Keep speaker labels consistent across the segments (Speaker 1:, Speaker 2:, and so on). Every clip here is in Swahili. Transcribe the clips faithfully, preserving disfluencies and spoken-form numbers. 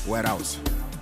Speaker 1: warehouse.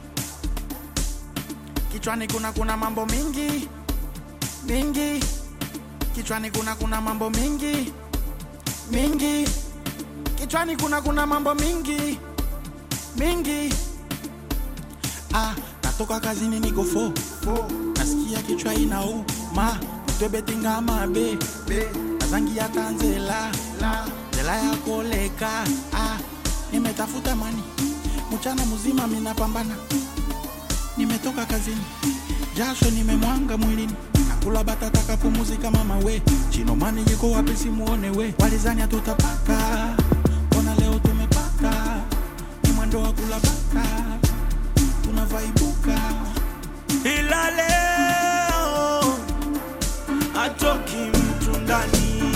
Speaker 1: Kichwani kuna kuna mambo mingi mingi, kichwani kuna kuna mambo mingi mingi, kichwani kuna kuna mambo mingi mingi. Ah, natoka kazini niko fo fo, nasikia kichwa inauma, mtebetinga mabe be, azangi ya tanzela la zela ya koleka. Ah, nimetafuta mani mchana mzima mimi napambana, nimetoka kazini jasho nimemwanga mwilini, nakula batata kapumzika mama we, chino mani yiko wapi simuone we, walizani tutapata, ona leo tumepata, ni mwendo wa kula bata, tunavaibuka.
Speaker 2: Ila leo atoki mtu ndani,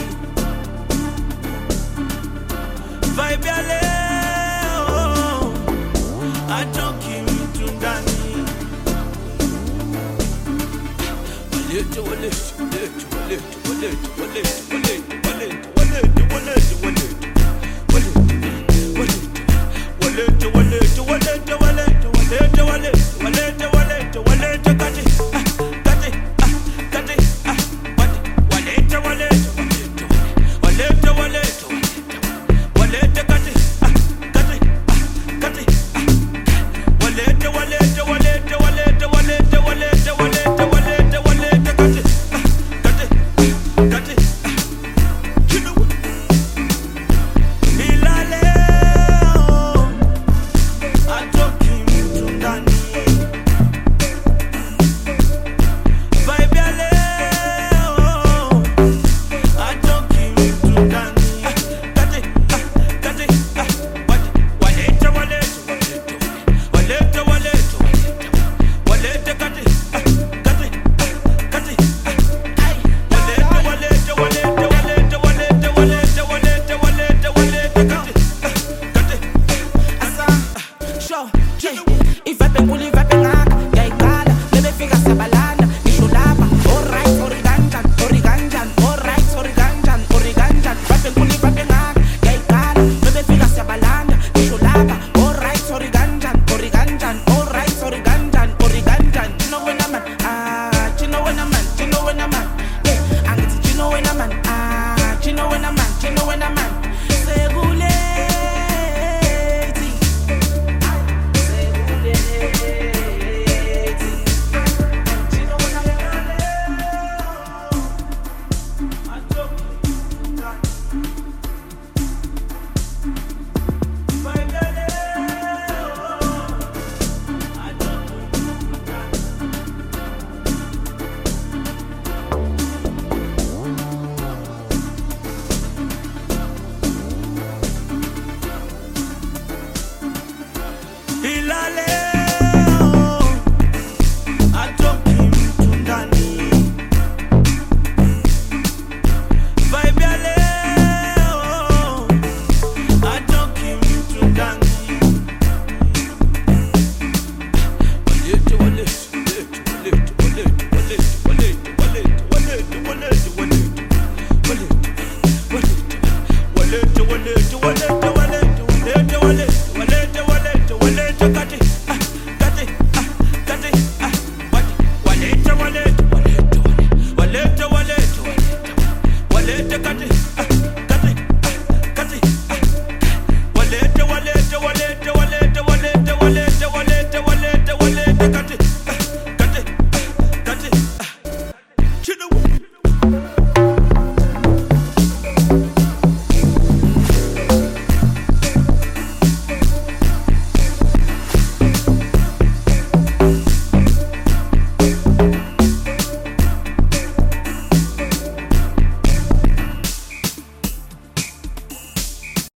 Speaker 2: vibe ya leo atoki mtu ndani. Walete walete walete walete walete walete walete walete walete walete walete walete walete walete walete walete walete walete walete kati kati kati walete walete walete walete walete kati kati kati walete walete walete walete walete walete walete walete walete kati kati kati kinu ilale atoki mtu ndani, vibe ya leo atoki mtu ndani. Kati kati walete walete walete walete walete kati kati kati walete walete walete walete walete walete walete walete walete kati kati.
Speaker 3: Asa, show, J, if I think we'll